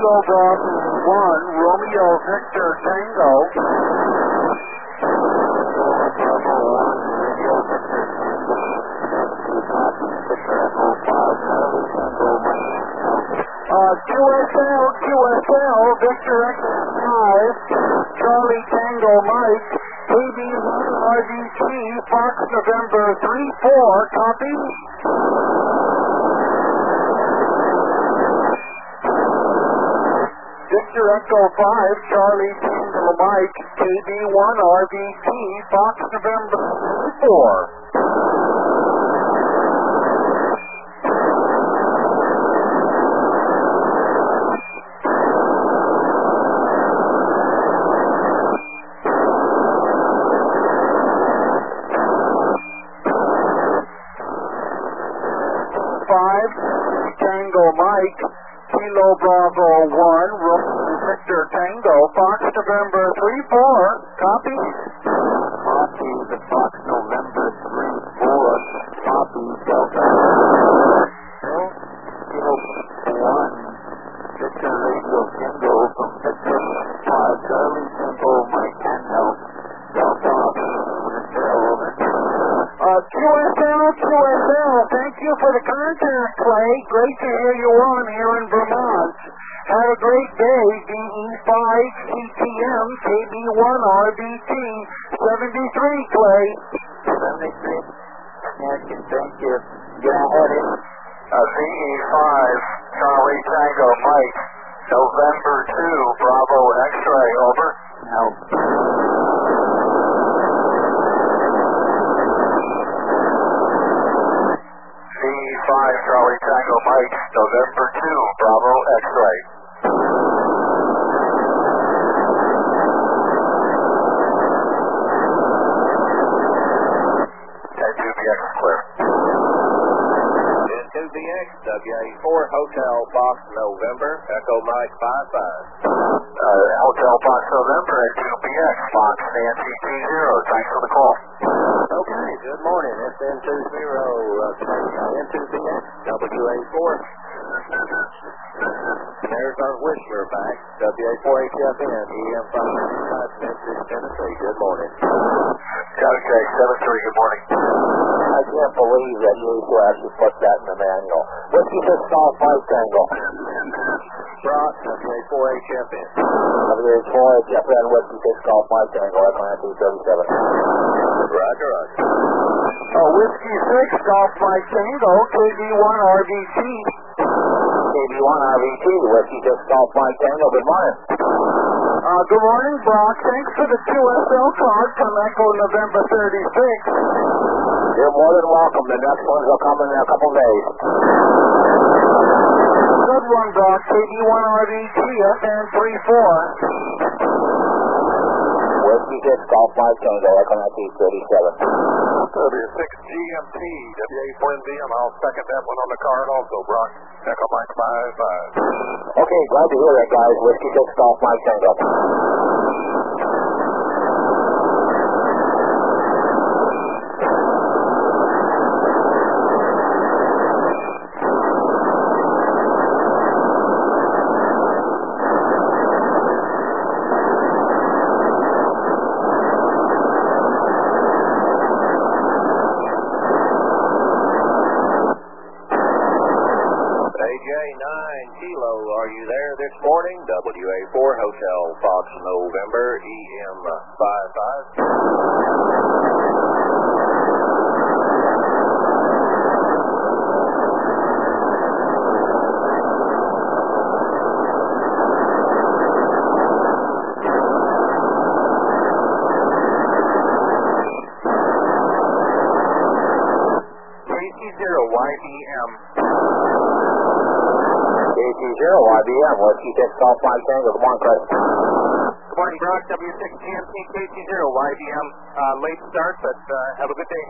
Kilo Bravo 1, Romeo Victor Tango. QSL, Victor X5, Charlie Tango Mike, KB1 RVT, Fox November 3-4, copy. Victor Echo 5, Charlie Tango Mike, KB1 RVT, Fox November 4. Tango Mike, Kilo Bravo 1, Victor Tango, Fox November 3-4, copy. Copy the Fox November 3-4, copy Delta. Kilo 1, Victor Radio Tango from Victor, Charlie Tango Mike Tango, Delta, QSL, thank you for the contact, Clay. Great to hear you on here in Vermont. Have a great day, DE5 CTM KB1 RBT 73, Clay. 73. Thank you. Go ahead. VE5 Charlie Tango Mike, November 2, Bravo X-ray, over. No. Charlie Tango Mike, November 2, Bravo X-ray. N2BX clear. N2BX, WA4 Hotel Fox November, Echo Mike 55. Hotel Fox November, N2BX, Fox Nancy T0. Thanks for the call. Okay, good morning. It's N20, N2BX, WA4. There's our Whistler back, WA4HFN, EM595, Memphis, Tennessee. Good morning. Okay, 7-3, good morning. I can't believe that you actually put that in the manual. What's your 6 Mike Tango? Brock, WA4HFN. WA4HFN, what's your 6 Mike Tango? Echo 37. Roger, roger. Whiskey 6, Golf Mike Tango, KB1 RVT. KB1 RVT, Whiskey 6 Golf Mike Tango, good morning. Good morning, Brock. Thanks for the QSL card from Echo November 36. You're more than welcome. The next ones will come in a couple days. Good one, Brock. KB1 RVT, FN 34. Whiskey 6 Golf Mike Tango, Echo 37. W6 GMT, WA4NVM. I'll second that one on the card also, Brock. Echo Mike 55. Okay, glad to hear that, guys. Whiskey 6 Golf Mike Tango. Are you there this morning? WA4 Hotel Fox November EM55. YBM, Whiskey 6 Golf Mike Tango. Good morning, Chris. Good morning, Brock. W6 GMT KT0 YBM. Late start, but have a good day.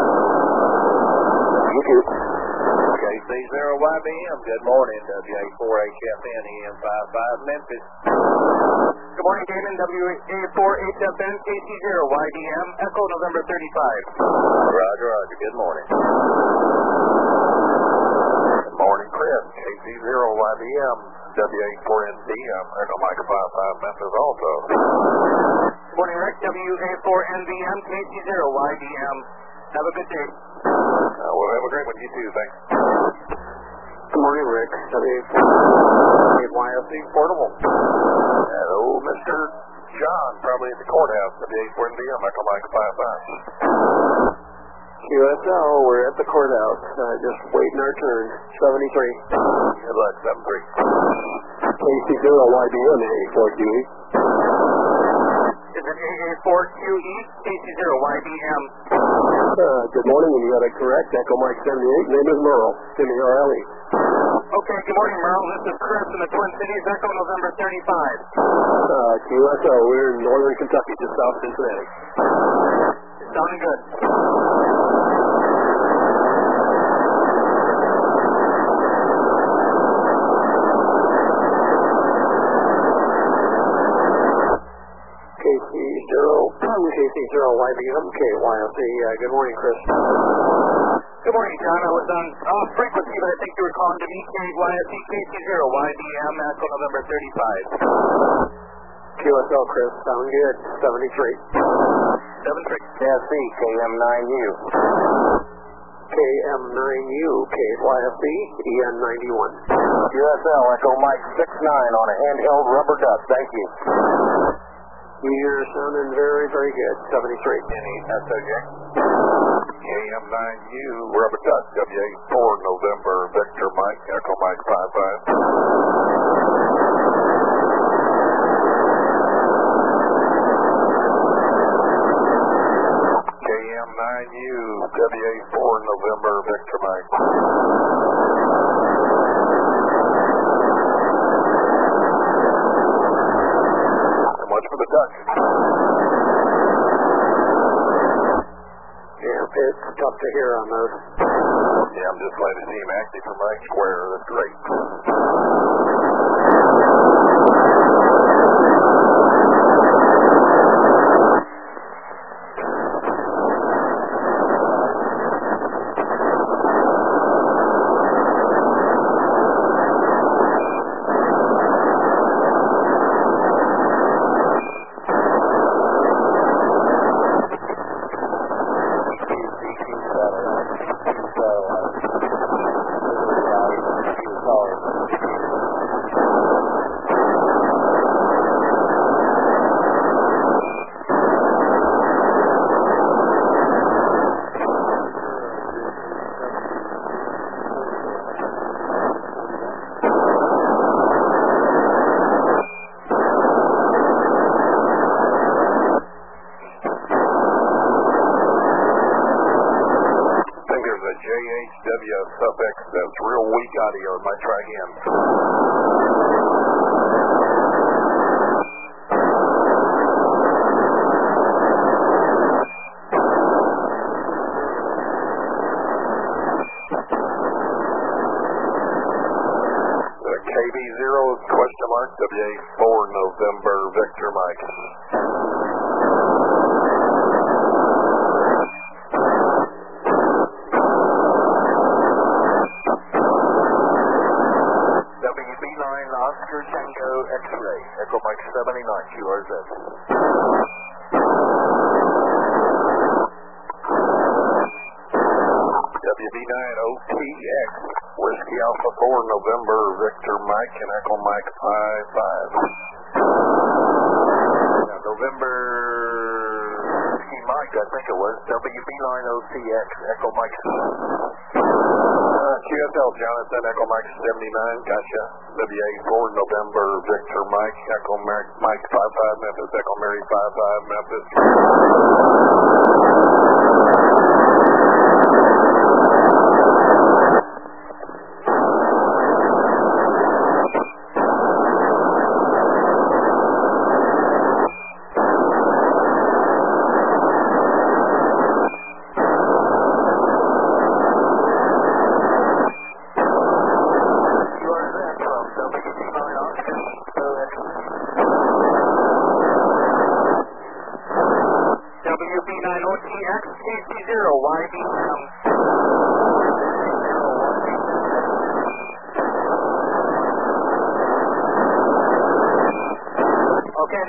You too. KC0YBM, good morning. WA4HFN EM55 Memphis. Good morning, Damon. WA4HFN KT0 YBM Echo November 35. Roger, roger. Good morning. Good morning, Chris. ahead. KC0YBM, WA4NBM, Echo Mike 55 Memphis also. Good morning, Rick. WA4NBM, KC0YBM. Have a good day. Well, have a great one. You too. Thanks. Good morning, Rick. WA4YFC Portable. Hello, Mr. John, probably at the courthouse, WA4NBM, Echo Mike 55. QSL, we're at the courthouse. Just waiting our turn. 73. Good luck, 7-3. KC0YBM, A4QE. Is it AA4QE, KC0YBM? Good morning, and you got it correct. Echo Mike 78. Name is Merle. MRLE. Okay, good morning, Merle. This is Chris in the Twin Cities, Echo November 35. QSL, we're in northern Kentucky, just south of Cincinnati. Sounding good. KC0YBM, KYFC. Good morning, Chris. Good morning, John. I was on off frequency, but I think you were calling to me, KYFC, KC0YBM, Echo November 35. QSL, Chris. Sound good. 73. 7-3. KFC, KM9U. KM9U, KYFC, EN91. QSL, Echo Mike 69 on a handheld rubber duck. Thank you. You're sounding very, very good. 73. SOJ. KM9U, rubber duck, WA4 November, Victor Mike, Echo Mike 55. KM9U, WA4 November, Victor Mike. So much for the duck. Yeah, it's tough to hear on those. Yeah, I'm just glad to see him active for Mike Square. That's great. JHW suffix that's real weak audio. It might try again. KB0 question mark WA4 November Victor Mike. Oscar Tango X-Ray, Echo Mike 79, QRZ. WB9OTX, Whiskey Alpha 4 November Victor Mike and Echo Mike 55. Now, November Whiskey Mike, I think it was, WB9OTX, Echo Mike. QSL Jonathan, Echo Mike 79, gotcha. WA4 November Victor Mike, Echo Mike 55 Memphis, Echo Mary 55 Memphis. WB9OTX, KC0YBM.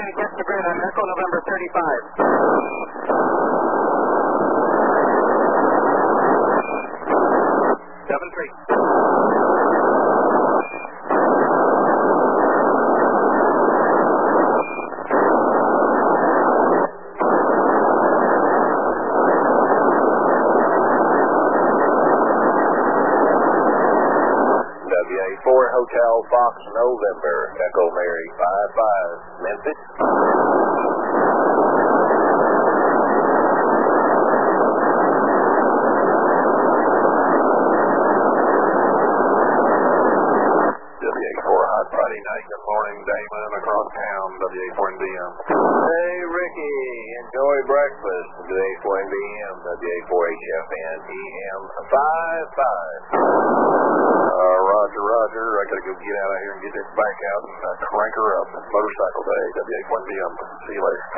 trying to catch the grid on Echo November 35. 7-3. WA4 Hotel Fox November, Echo Mary 55, Memphis. WA4 Hot Friday night. Good morning, Damon, across town, WA4NBM. Hey, Ricky, enjoy breakfast. WA4NBM, WA4HFN, EM 55. Roger. I gotta go get out of here and get this bike out and crank her up. Motorcycle day, WA4NBM. See you later.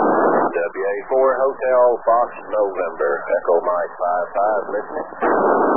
WA4 Hotel Fox November, Echo Mike 55, listening.